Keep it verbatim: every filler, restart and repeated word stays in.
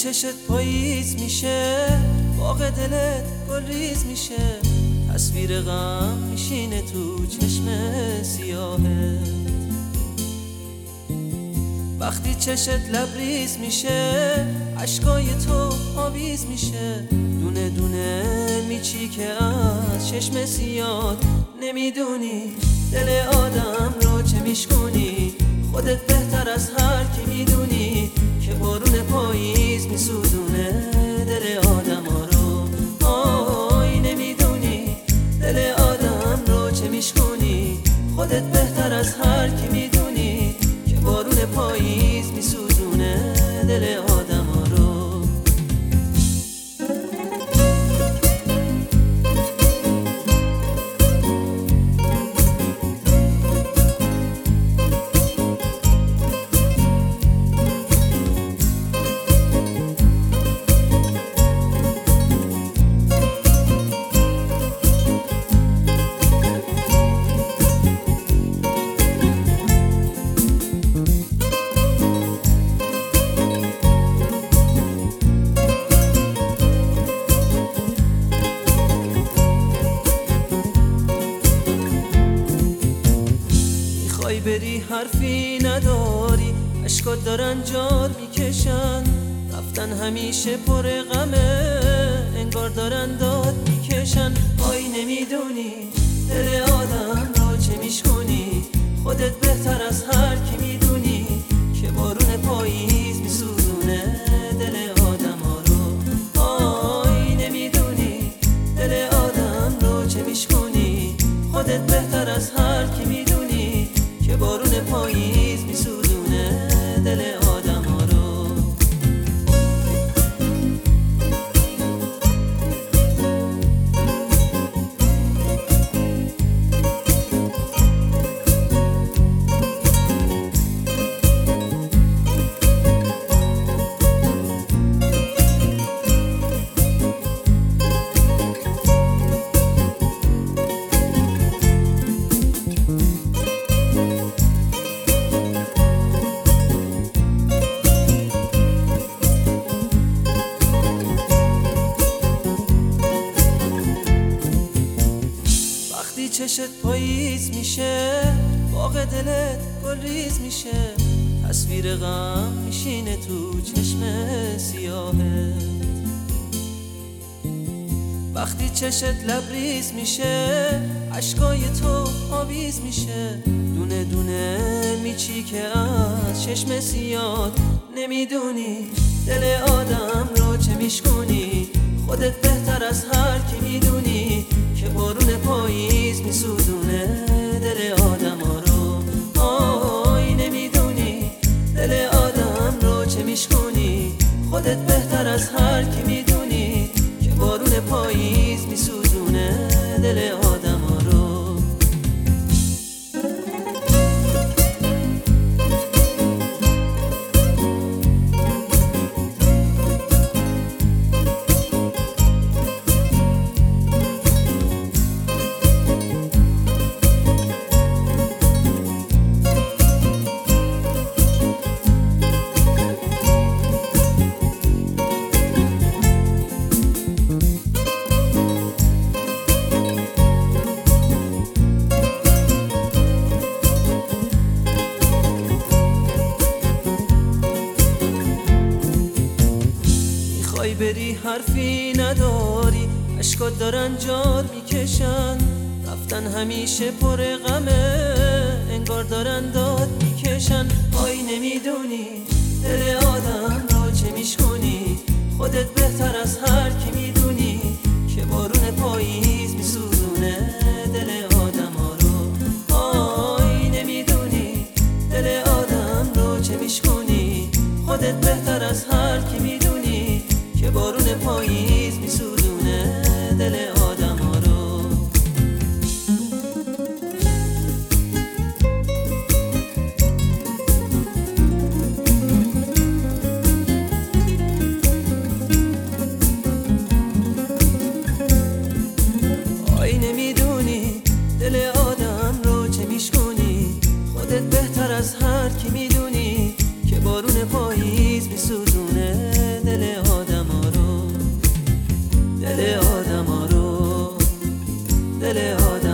چشت پاییز میشه، باغ دلت گلریز میشه، تصویر غم میشینه تو چشم سیاهت. وقتی چشت لبریز میشه، اشکای تو آویز میشه، دونه دونه میچی که از چشم سیاه. نمیدونی دل آدم رو چه میشکنی، خودت بهتر از هر کی میدونی که بارون پاییز میسوزونه دل آدم ها رو. آی نمیدونی دل آدم رو چه میشکنی، خودت بهتر از هر کی میدونی که بارون پاییز میسوزونه دل آدم ها رو. بری حرفی نداری، اشکات دارن جار میکشن، رفتن همیشه پر غمه، انگار دارن داد میکشن. آی نمیدونی دل آدم رو چه میشکنی، خودت بهتر از هر کی میدونی که بارون پاییز میسوزونه دل آدم ها رو. آی نمیدونی دل آدم رو چه میشکنی، خودت بهتر از هر کی میدونی که بارون پاییز میسوزونه دل آدم ها رو. چشت پاییز میشه، باغ دلت گلریز میشه، تصویر غم میشینه تو چشم سیاهت. وقتی چشت لبریز میشه، اشکای تو آویز میشه، دونه دونه میچی که از چشم سیاه. نمیدونی دل آدم رو چه میشکنی، خودت بهتر از هر کی میدونی که بارون پاییز میسوزونه دل آدم ها رو. آی نمیدونی دل آدم رو چه میشکنی، خودت بهتر از هر کی میدونی که بارون پاییز میسوزونه دل آدم ها رو. بری حرفی نداری، اشکات دارن جار میکشن، رفتن همیشه پر غمه، انگار دارن داد میکشن. آی نمیدونی دل آدم رو چه میشکنی، خودت بهتر از هر کی میدونی که بارون پاییز میسوزونه دل آدم ها رو. آی نمیدونی دل آدم رو چه میشکنی، خودت بهتر از هر کی میدونی که بارون پاییز میسوزونه دل آدم ها رو. آی نمیدونی دل آدم رو چه میشکنی، خودت بهتر از هر کی میدونی که بارون پاییز میسوزونه دل دل آدم